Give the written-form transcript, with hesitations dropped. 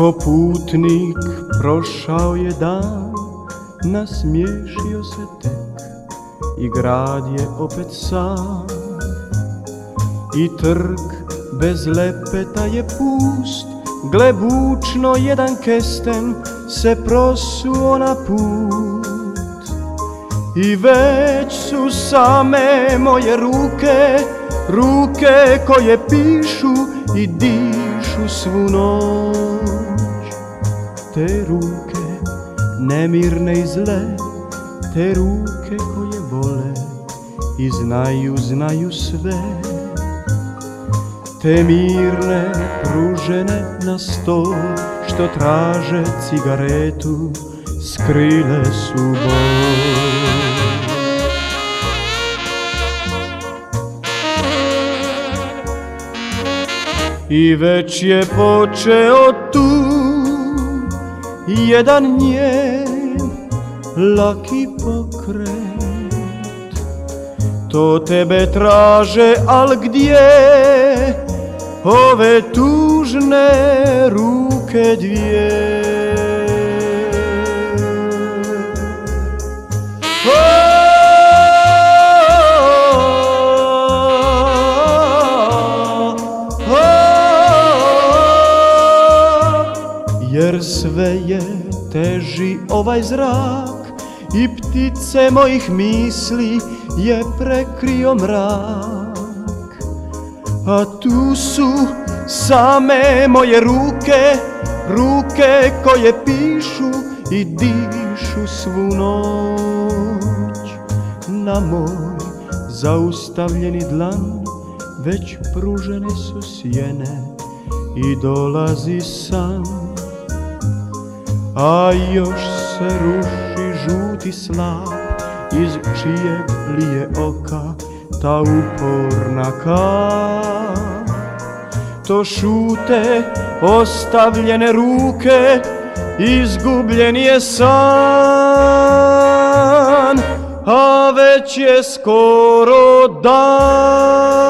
Ko putnik prošao je dan, nasmiješio se tek i grad je opet sam. I trg bez lepeta je pust, gle bučno jedan kesten se prosuo na put. I već su same moje ruke, ruke koje pišu i dišu svu noć. Te ruke nemirne i zle, te ruke koje vole i znaju sve. Te mirne pružene na stol što traže cigaretu, skrile su bol. I već je počeo tu jedan njen laki pokret. To tebe traže, al gdje ove tužne ruke dvije? Jer sve je teži ovaj zrak i ptice mojih misli je prekrio mrak. A tu su same moje ruke, ruke koje pišu i dišu svu noć. Na moj zaustavljeni dlan već pružene su sjene i dolazi san. A još se ruši žuti slap, iz čijeg lije oka ta uporna kap. To šute ostavljene ruke, izgubljen je san, a već je skoro dan.